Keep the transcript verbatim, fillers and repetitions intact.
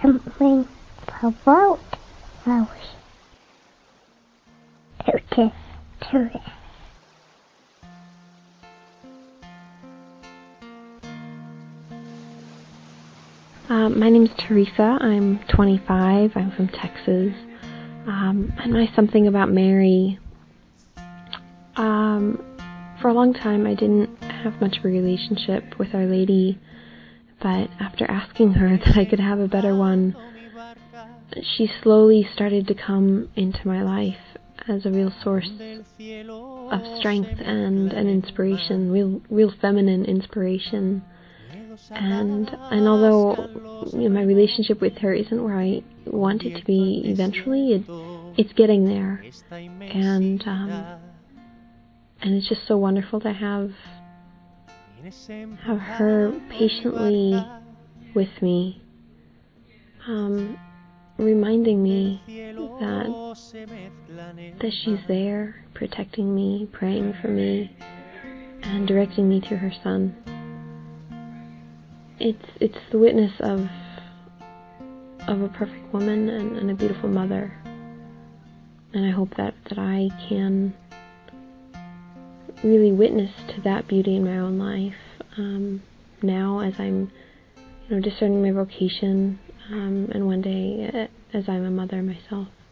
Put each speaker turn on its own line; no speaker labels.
something about flowers. To, to,
Uh, my name is Teresa. I'm twenty-five. I'm from Texas. Um, and my something about Mary. Um, for a long time, I didn't have much of a relationship with Our Lady, but after asking her that I could have a better one, she slowly started to come into my life as a real source of strength and an inspiration, real, real feminine inspiration. And and although you know, my relationship with her isn't where I want it to be eventually, it, it's getting there. And um, and it's just so wonderful to have have her patiently with me, um, reminding me that that she's there, protecting me, praying for me, and directing me to her Son. It's it's the witness of of a perfect woman and, and a beautiful mother, and I hope that, that I can really witness to that beauty in my own life um, now as I'm you know discerning my vocation, um, and one day as I'm a mother myself.